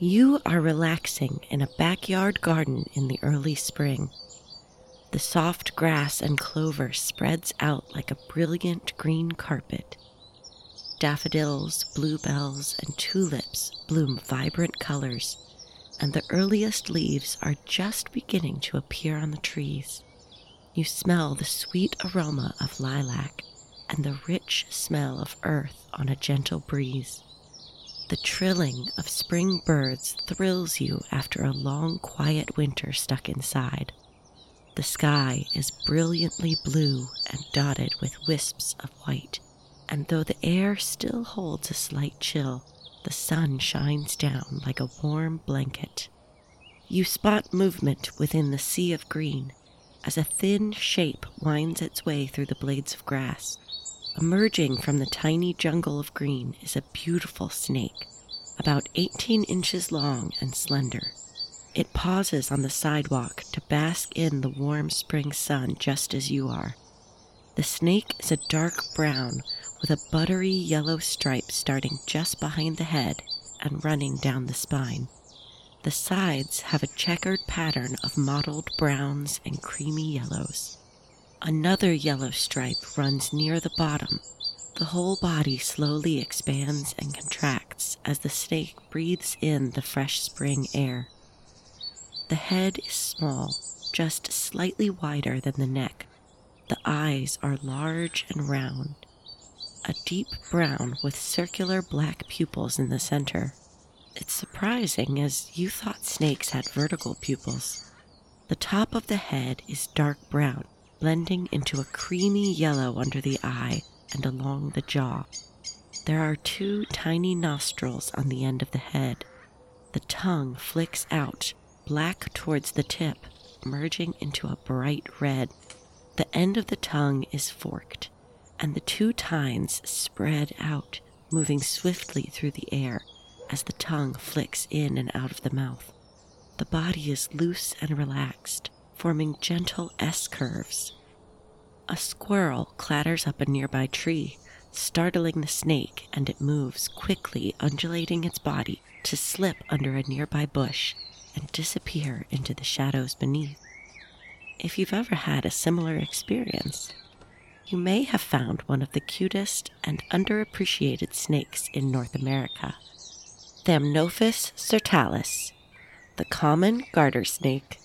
You are relaxing in a backyard garden in the early spring. The soft grass and clover spreads out like a brilliant green carpet. Daffodils, bluebells, and tulips bloom vibrant colors, and the earliest leaves are just beginning to appear on the trees. You smell the sweet aroma of lilac and the rich smell of earth on a gentle breeze. The trilling of spring birds thrills you after a long, quiet winter stuck inside. The sky is brilliantly blue and dotted with wisps of white, and though the air still holds a slight chill, the sun shines down like a warm blanket. You spot movement within the sea of green as a thin shape winds its way through the blades of grass. Emerging from the tiny jungle of green is a beautiful snake, about 18 inches long and slender. It pauses on the sidewalk to bask in the warm spring sun just as you are. The snake is a dark brown with a buttery yellow stripe starting just behind the head and running down the spine. The sides have a checkered pattern of mottled browns and creamy yellows. Another yellow stripe runs near the bottom. The whole body slowly expands and contracts as the snake breathes in the fresh spring air. The head is small, just slightly wider than the neck. The eyes are large and round, a deep brown with circular black pupils in the center. It's surprising, as you thought snakes had vertical pupils. The top of the head is dark brown, blending into a creamy yellow under the eye and along the jaw. There are 2 tiny nostrils on the end of the head. The tongue flicks out, black towards the tip, merging into a bright red. The end of the tongue is forked, and the 2 tines spread out, moving swiftly through the air as the tongue flicks in and out of the mouth. The body is loose and relaxed, forming gentle S-curves. A squirrel clatters up a nearby tree, startling the snake, and it moves quickly, undulating its body to slip under a nearby bush and disappear into the shadows beneath. If you've ever had a similar experience, you may have found one of the cutest and underappreciated snakes in North America, Thamnophis sirtalis, the common garter snake.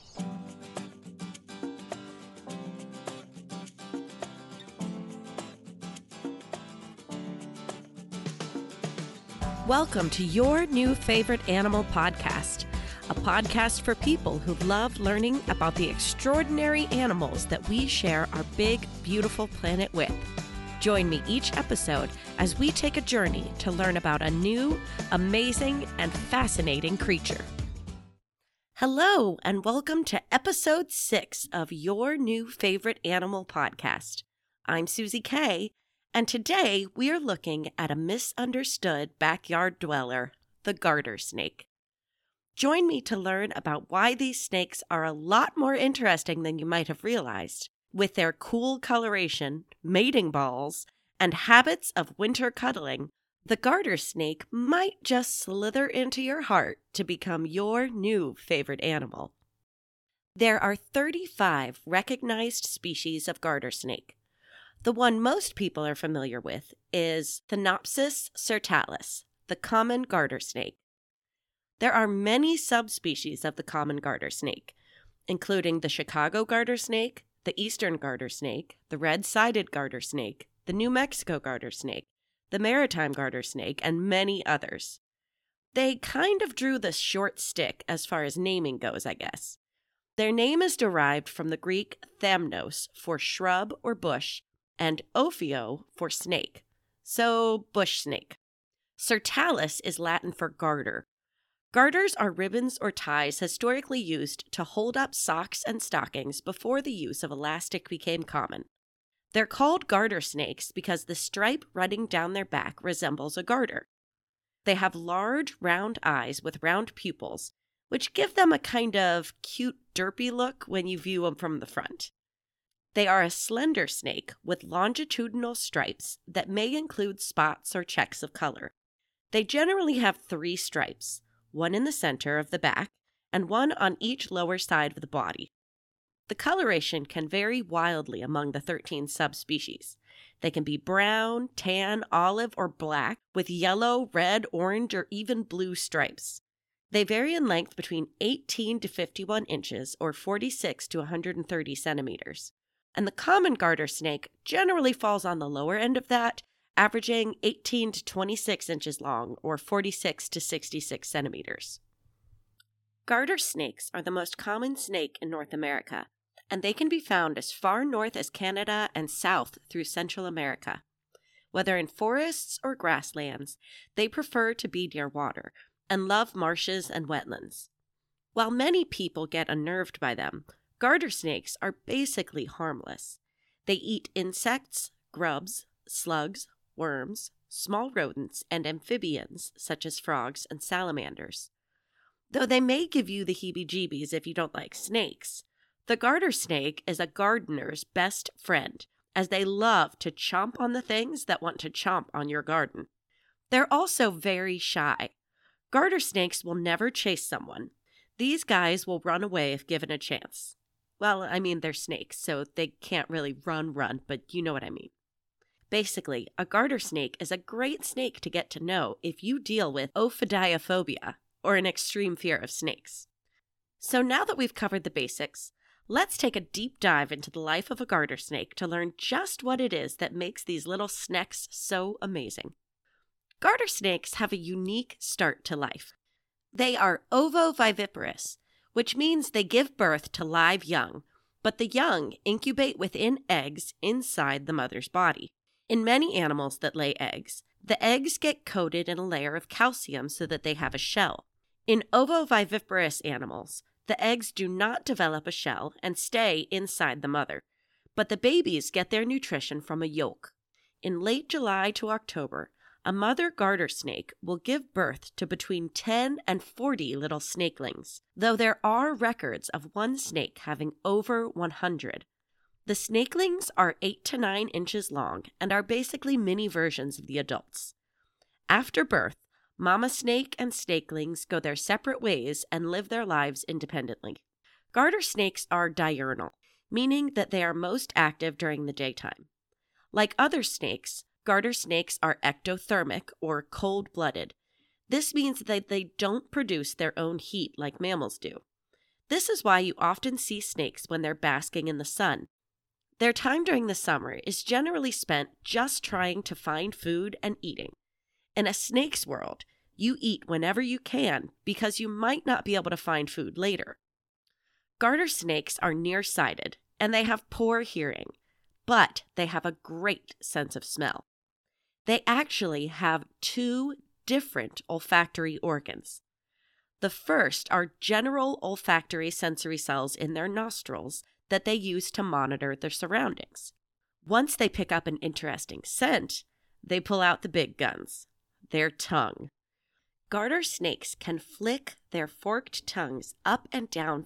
Welcome to your new favorite animal podcast, a podcast for people who love learning about the extraordinary animals that we share our big, beautiful planet with. Join me each episode as we take a journey to learn about a new, amazing, and fascinating creature. Hello, and welcome to episode 6 of your new favorite animal podcast. I'm Susie Kay, and today we are looking at a misunderstood backyard dweller, the garter snake. Join me to learn about why these snakes are a lot more interesting than you might have realized. With their cool coloration, mating balls, and habits of winter cuddling, the garter snake might just slither into your heart to become your new favorite animal. There are 35 recognized species of garter snake. The one most people are familiar with is Thamnophis sirtalis, the common garter snake. There are many subspecies of the common garter snake, including the Chicago garter snake, the eastern garter snake, the red-sided garter snake, the New Mexico garter snake, the maritime garter snake, and many others. They kind of drew the short stick as far as naming goes, I guess. Their name is derived from the Greek thamnos for shrub or bush, and ophio for snake, so bush snake. Sirtalis is Latin for garter. Garters are ribbons or ties historically used to hold up socks and stockings before the use of elastic became common. They're called garter snakes because the stripe running down their back resembles a garter. They have large, round eyes with round pupils, which give them a kind of cute, derpy look when you view them from the front. They are a slender snake with longitudinal stripes that may include spots or checks of color. They generally have 3 stripes, one in the center of the back, and one on each lower side of the body. The coloration can vary wildly among the 13 subspecies. They can be brown, tan, olive, or black, with yellow, red, orange, or even blue stripes. They vary in length between 18 to 51 inches, or 46 to 130 centimeters. And the common garter snake generally falls on the lower end of that, averaging 18 to 26 inches long, or 46 to 66 centimeters. Garter snakes are the most common snake in North America, and they can be found as far north as Canada and south through Central America. Whether in forests or grasslands, they prefer to be near water and love marshes and wetlands. While many people get unnerved by them, garter snakes are basically harmless. They eat insects, grubs, slugs, worms, small rodents, and amphibians such as frogs and salamanders. Though they may give you the heebie-jeebies if you don't like snakes, the garter snake is a gardener's best friend, as they love to chomp on the things that want to chomp on your garden. They're also very shy. Garter snakes will never chase someone. These guys will run away if given a chance. Well, I mean, they're snakes, so they can't really run, but you know what I mean. Basically, a garter snake is a great snake to get to know if you deal with ophidiophobia, or an extreme fear of snakes. So now that we've covered the basics, let's take a deep dive into the life of a garter snake to learn just what it is that makes these little snecks so amazing. Garter snakes have a unique start to life. They are ovoviviparous, which means they give birth to live young, but the young incubate within eggs inside the mother's body. In many animals that lay eggs, the eggs get coated in a layer of calcium so that they have a shell. In ovoviviparous animals, the eggs do not develop a shell and stay inside the mother, but the babies get their nutrition from a yolk. In late July to October, a mother garter snake will give birth to between 10 and 40 little snakelings, though there are records of one snake having over 100. The snakelings are 8 to 9 inches long and are basically mini versions of the adults. After birth, mama snake and snakelings go their separate ways and live their lives independently. Garter snakes are diurnal, meaning that they are most active during the daytime. Like other snakes, garter snakes are ectothermic or cold-blooded. This means that they don't produce their own heat like mammals do. This is why you often see snakes when they're basking in the sun. Their time during the summer is generally spent just trying to find food and eating. In a snake's world, you eat whenever you can because you might not be able to find food later. Garter snakes are nearsighted and they have poor hearing, but they have a great sense of smell. They actually have 2 different olfactory organs. The first are general olfactory sensory cells in their nostrils that they use to monitor their surroundings. Once they pick up an interesting scent, they pull out the big guns, their tongue. Garter snakes can flick their forked tongues up and down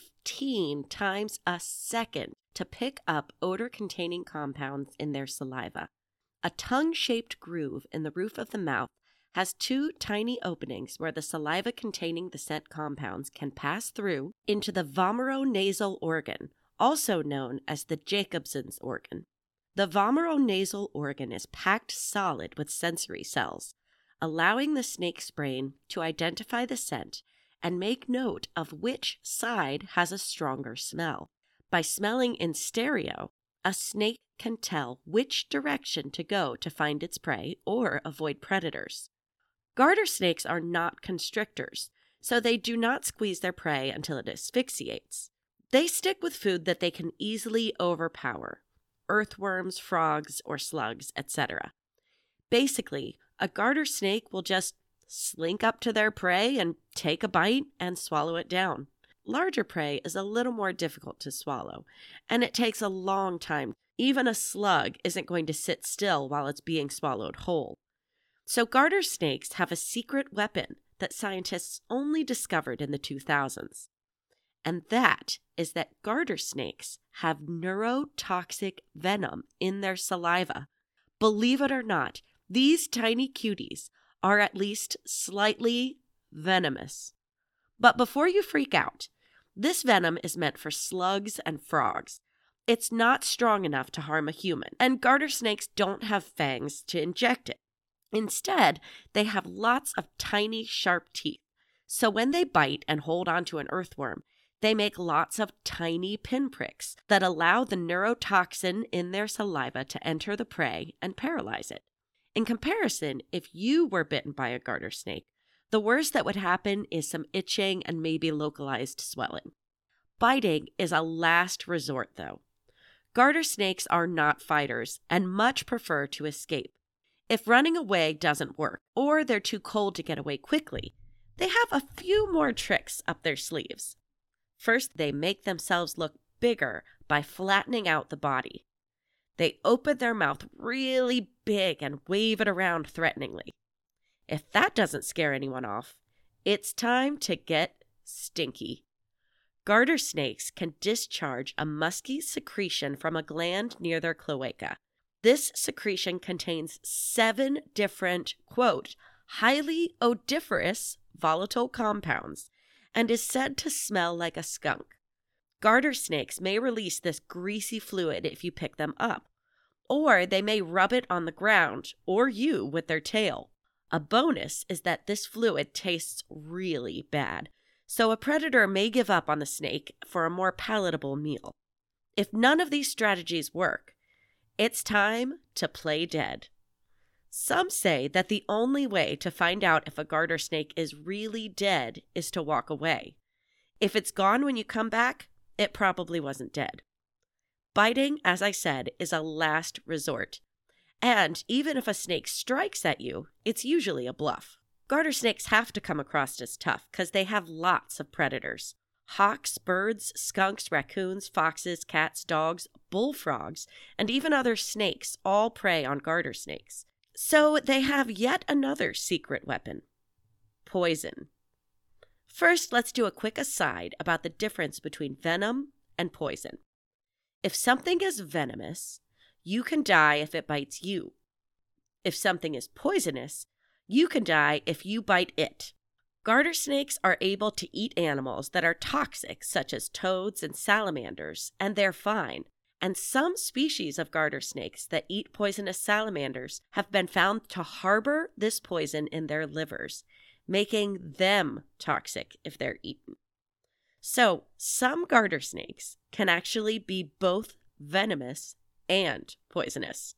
15 times a second to pick up odor-containing compounds in their saliva. A tongue-shaped groove in the roof of the mouth has 2 tiny openings where the saliva containing the scent compounds can pass through into the vomeronasal organ, also known as the Jacobson's organ. The vomeronasal organ is packed solid with sensory cells, allowing the snake's brain to identify the scent and make note of which side has a stronger smell. By smelling in stereo, a snake can tell which direction to go to find its prey or avoid predators. Garter snakes are not constrictors, so they do not squeeze their prey until it asphyxiates. They stick with food that they can easily overpower, earthworms, frogs, or slugs, etc. Basically, a garter snake will just slink up to their prey and take a bite and swallow it down. Larger prey is a little more difficult to swallow, and it takes a long time. Even a slug isn't going to sit still while it's being swallowed whole. So garter snakes have a secret weapon that scientists only discovered in the 2000s. And that is that garter snakes have neurotoxic venom in their saliva. Believe it or not, these tiny cuties are at least slightly venomous. But before you freak out, this venom is meant for slugs and frogs. It's not strong enough to harm a human, and garter snakes don't have fangs to inject it. Instead, they have lots of tiny, sharp teeth. So when they bite and hold onto an earthworm, they make lots of tiny pinpricks that allow the neurotoxin in their saliva to enter the prey and paralyze it. In comparison, if you were bitten by a garter snake, the worst that would happen is some itching and maybe localized swelling. Biting is a last resort, though. Garter snakes are not fighters and much prefer to escape. If running away doesn't work, or they're too cold to get away quickly, they have a few more tricks up their sleeves. First, they make themselves look bigger by flattening out the body. They open their mouth really big and wave it around threateningly. If that doesn't scare anyone off, it's time to get stinky. Garter snakes can discharge a musky secretion from a gland near their cloaca. This secretion contains 7 different, quote, highly odoriferous volatile compounds and is said to smell like a skunk. Garter snakes may release this greasy fluid if you pick them up, or they may rub it on the ground or you with their tail. A bonus is that this fluid tastes really bad, so a predator may give up on the snake for a more palatable meal. If none of these strategies work, it's time to play dead. Some say that the only way to find out if a garter snake is really dead is to walk away. If it's gone when you come back, it probably wasn't dead. Biting, as I said, is a last resort. And even if a snake strikes at you, it's usually a bluff. Garter snakes have to come across as tough because they have lots of predators. Hawks, birds, skunks, raccoons, foxes, cats, dogs, bullfrogs, and even other snakes all prey on garter snakes. So they have yet another secret weapon: poison. First, let's do a quick aside about the difference between venom and poison. If something is venomous, you can die if it bites you. If something is poisonous, you can die if you bite it. Garter snakes are able to eat animals that are toxic, such as toads and salamanders, and they're fine. And some species of garter snakes that eat poisonous salamanders have been found to harbor this poison in their livers, making them toxic if they're eaten. So, some garter snakes can actually be both venomous and poisonous.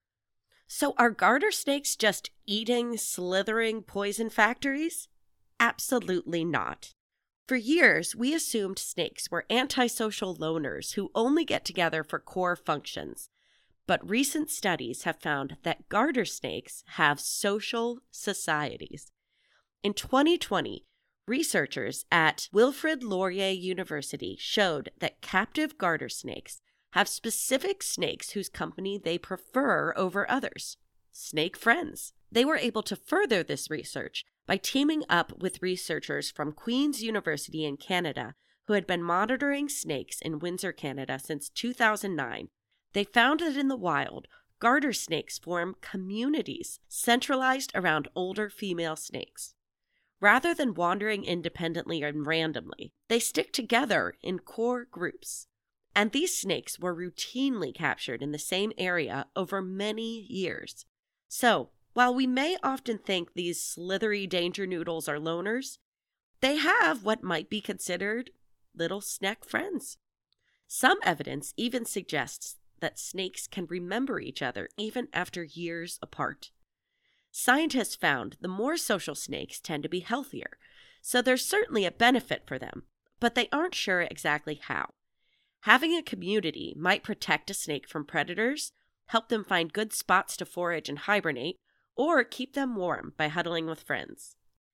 So, are garter snakes just eating, slithering poison factories? Absolutely not. For years, we assumed snakes were antisocial loners who only get together for core functions. But recent studies have found that garter snakes have social societies. In 2020, researchers at Wilfrid Laurier University showed that captive garter snakes have specific snakes whose company they prefer over others: snake friends. They were able to further this research by teaming up with researchers from Queen's University in Canada who had been monitoring snakes in Windsor, Canada since 2009. They found that in the wild, garter snakes form communities centralized around older female snakes. Rather than wandering independently and randomly, they stick together in core groups. And these snakes were routinely captured in the same area over many years. So, while we may often think these slithery danger noodles are loners, they have what might be considered little snack friends. Some evidence even suggests that snakes can remember each other even after years apart. Scientists found the more social snakes tend to be healthier, so there's certainly a benefit for them, but they aren't sure exactly how. Having a community might protect a snake from predators, help them find good spots to forage and hibernate, or keep them warm by huddling with friends.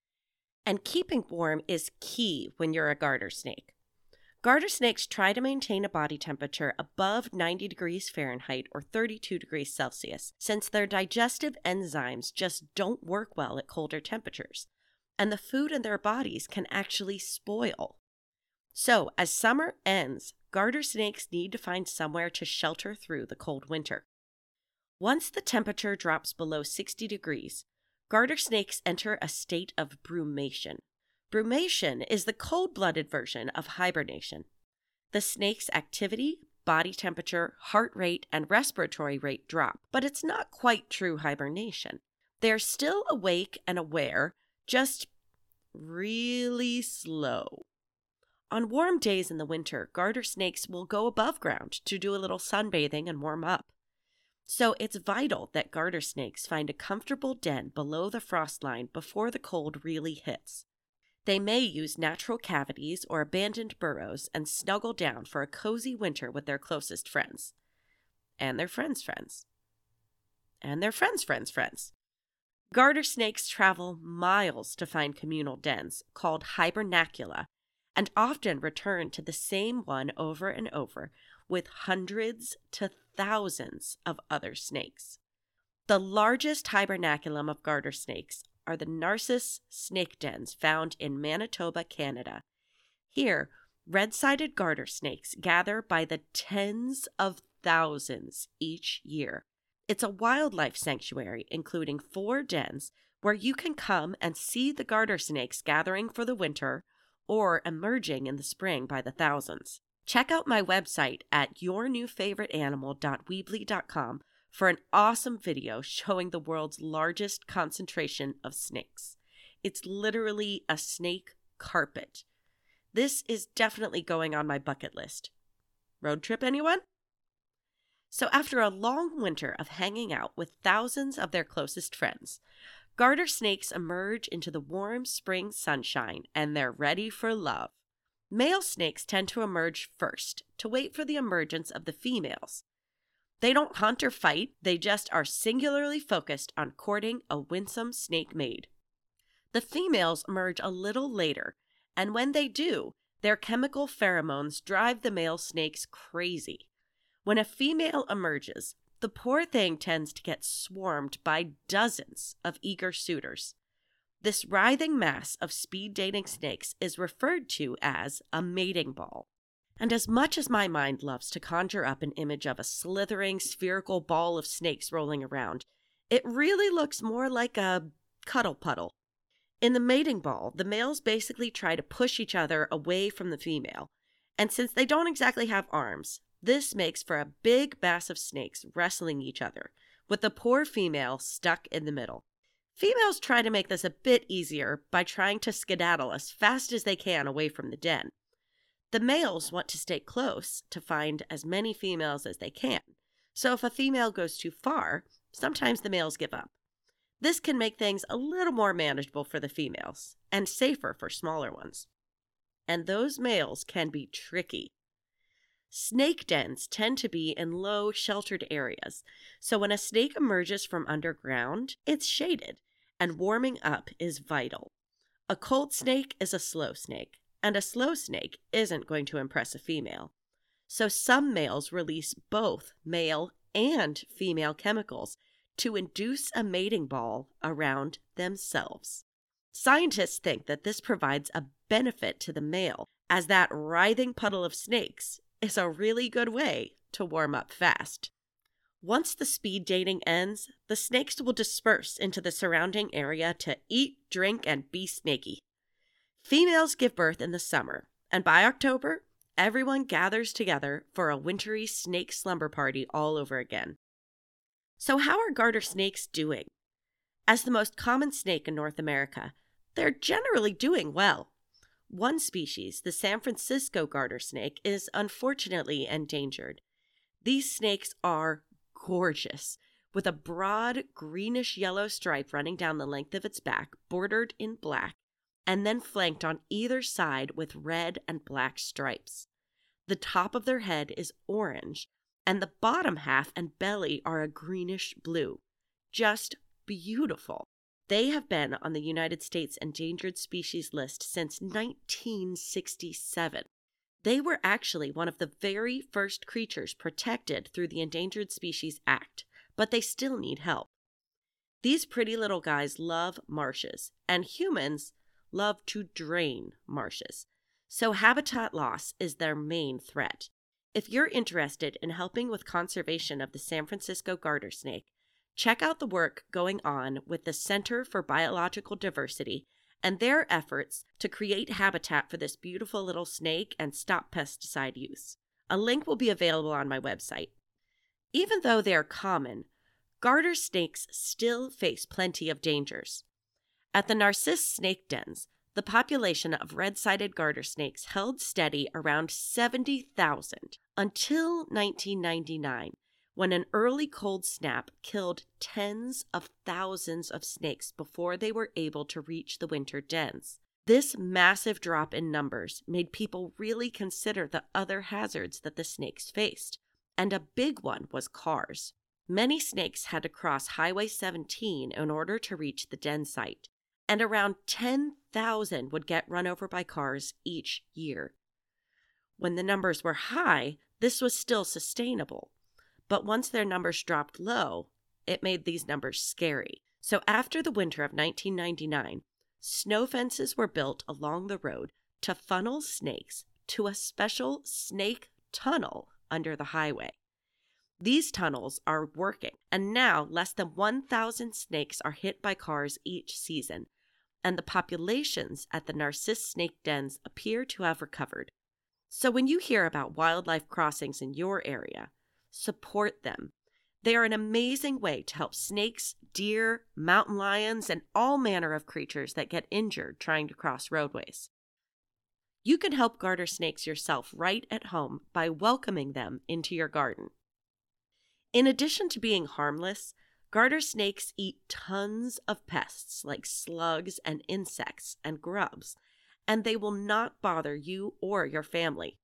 And keeping warm is key when you're a garter snake. Garter snakes try to maintain a body temperature above 90 degrees Fahrenheit or 32 degrees Celsius, since their digestive enzymes just don't work well at colder temperatures, and the food in their bodies can actually spoil. So, as summer ends, garter snakes need to find somewhere to shelter through the cold winter. Once the temperature drops below 60 degrees, garter snakes enter a state of brumation, Brumation is the cold-blooded version of hibernation. The snake's activity, body temperature, heart rate, and respiratory rate drop, but it's not quite true hibernation. They're still awake and aware, just really slow. On warm days in the winter, garter snakes will go above ground to do a little sunbathing and warm up. So it's vital that garter snakes find a comfortable den below the frost line before the cold really hits. They may use natural cavities or abandoned burrows and snuggle down for a cozy winter with their closest friends. And their friends' friends. And their friends' friends' friends. Garter snakes travel miles to find communal dens, called hibernacula, and often return to the same one over and over, with hundreds to thousands of other snakes. The largest hibernaculum of garter snakes are the Narcissus snake dens found in Manitoba, Canada. Here, red-sided garter snakes gather by the tens of thousands each year. It's a wildlife sanctuary, including 4 dens where you can come and see the garter snakes gathering for the winter or emerging in the spring by the thousands. Check out my website at yournewfavoriteanimal.weebly.com for an awesome video showing the world's largest concentration of snakes. It's literally a snake carpet. This is definitely going on my bucket list. Road trip, anyone? So after a long winter of hanging out with thousands of their closest friends, garter snakes emerge into the warm spring sunshine and they're ready for love. Male snakes tend to emerge first to wait for the emergence of the females. They don't hunt or fight, they just are singularly focused on courting a winsome snake maid. The females emerge a little later, and when they do, their chemical pheromones drive the male snakes crazy. When a female emerges, the poor thing tends to get swarmed by dozens of eager suitors. This writhing mass of speed-dating snakes is referred to as a mating ball. And as much as my mind loves to conjure up an image of a slithering, spherical ball of snakes rolling around, it really looks more like a cuddle puddle. In the mating ball, the males basically try to push each other away from the female, and since they don't exactly have arms, this makes for a big mass of snakes wrestling each other, with the poor female stuck in the middle. Females try to make this a bit easier by trying to skedaddle as fast as they can away from the den. The males want to stay close to find as many females as they can, so if a female goes too far, sometimes the males give up. This can make things a little more manageable for the females, and safer for smaller ones. And those males can be tricky. Snake dens tend to be in low, sheltered areas, so when a snake emerges from underground, it's shaded, and warming up is vital. A cold snake is a slow snake, and a slow snake isn't going to impress a female. So some males release both male and female chemicals to induce a mating ball around themselves. Scientists think that this provides a benefit to the male, as that writhing puddle of snakes is a really good way to warm up fast. Once the speed dating ends, the snakes will disperse into the surrounding area to eat, drink, and be snaky. Females give birth in the summer, and by October, everyone gathers together for a wintry snake slumber party all over again. So how are garter snakes doing? As the most common snake in North America, they're generally doing well. One species, the San Francisco garter snake, is unfortunately endangered. These snakes are gorgeous, with a broad greenish-yellow stripe running down the length of its back, bordered in black, and then flanked on either side with red and black stripes. The top of their head is orange, and the bottom half and belly are a greenish-blue. Just beautiful. They have been on the United States Endangered Species List since 1967. They were actually one of the very first creatures protected through the Endangered Species Act, but they still need help. These pretty little guys love marshes, and humans love to drain marshes. So habitat loss is their main threat. If you're interested in helping with conservation of the San Francisco garter snake, check out the work going on with the Center for Biological Diversity and their efforts to create habitat for this beautiful little snake and stop pesticide use. A link will be available on my website. Even though they are common, garter snakes still face plenty of dangers. At the Narcisse snake dens, the population of red-sided garter snakes held steady around 70,000 until 1999, when an early cold snap killed tens of thousands of snakes before they were able to reach the winter dens. This massive drop in numbers made people really consider the other hazards that the snakes faced, and a big one was cars. Many snakes had to cross Highway 17 in order to reach the den site, and around 10,000 would get run over by cars each year. When the numbers were high, this was still sustainable, but once their numbers dropped low, it made these numbers scary. So after the winter of 1999, snow fences were built along the road to funnel snakes to a special snake tunnel under the highway. These tunnels are working, and now less than 1,000 snakes are hit by cars each season, and the populations at the Narcisse snake dens appear to have recovered. So when you hear about wildlife crossings in your area, support them. They are an amazing way to help snakes, deer, mountain lions, and all manner of creatures that get injured trying to cross roadways. You can help garter snakes yourself right at home by welcoming them into your garden. In addition to being harmless, garter snakes eat tons of pests like slugs and insects and grubs, and they will not bother you or your family.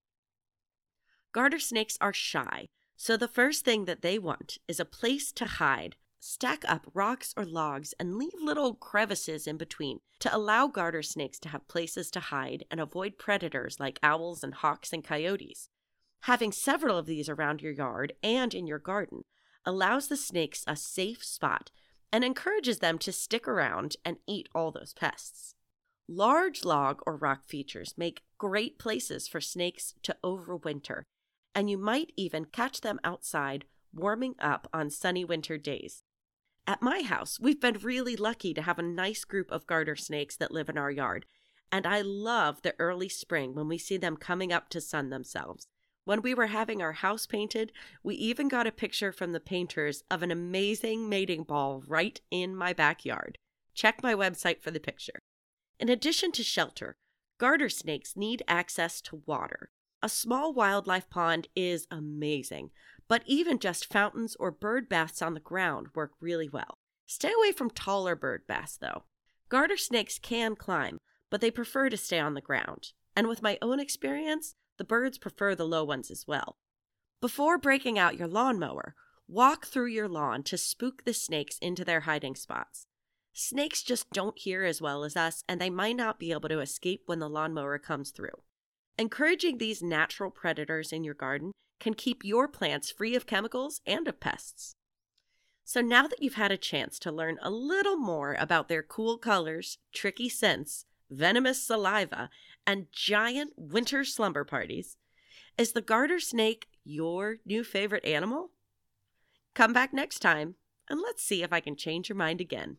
Garter snakes are shy, so the first thing that they want is a place to hide. Stack up rocks or logs and leave little crevices in between to allow garter snakes to have places to hide and avoid predators like owls and hawks and coyotes. Having several of these around your yard and in your garden allows the snakes a safe spot and encourages them to stick around and eat all those pests. Large log or rock features make great places for snakes to overwinter, and you might even catch them outside warming up on sunny winter days. At my house, we've been really lucky to have a nice group of garter snakes that live in our yard, and I love the early spring when we see them coming up to sun themselves. When we were having our house painted, we even got a picture from the painters of an amazing mating ball right in my backyard. Check my website for the picture. In addition to shelter, garter snakes need access to water. A small wildlife pond is amazing, but even just fountains or bird baths on the ground work really well. Stay away from taller bird baths, though. Garter snakes can climb, but they prefer to stay on the ground. And with my own experience, the birds prefer the low ones as well. Before breaking out your lawnmower, walk through your lawn to spook the snakes into their hiding spots. Snakes just don't hear as well as us, and they might not be able to escape when the lawnmower comes through. Encouraging these natural predators in your garden can keep your plants free of chemicals and of pests. So now that you've had a chance to learn a little more about their cool colors, tricky scents, venomous saliva, and giant winter slumber parties, is the garter snake your new favorite animal? Come back next time, and let's see if I can change your mind again.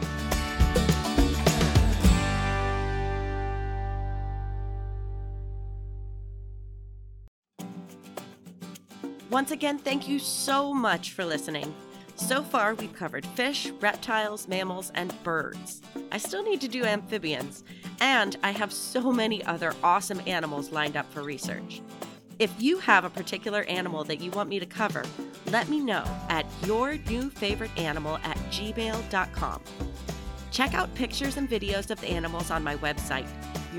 Once again, thank you so much for listening. So far, we've covered fish, reptiles, mammals, and birds. I still need to do amphibians, and I have so many other awesome animals lined up for research. If you have a particular animal that you want me to cover, let me know at yournewfavoriteanimal@gmail.com. Check out pictures and videos of the animals on my website,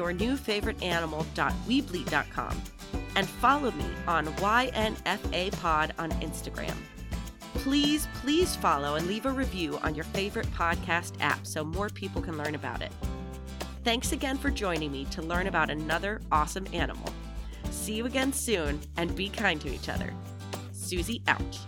yournewfavoriteanimal.weebly.com, and follow me on YNFA Pod on Instagram. Please follow and leave a review on your favorite podcast app so more people can learn about it. Thanks again for joining me to learn about another awesome animal. See you again soon, and be kind to each other. Susie out.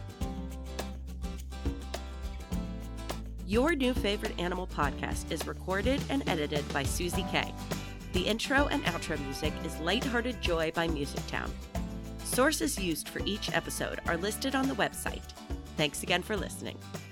Your New Favorite Animal podcast is recorded and edited by Susie K. The intro and outro music is Lighthearted Joy by Musictown. Sources used for each episode are listed on the website. Thanks again for listening.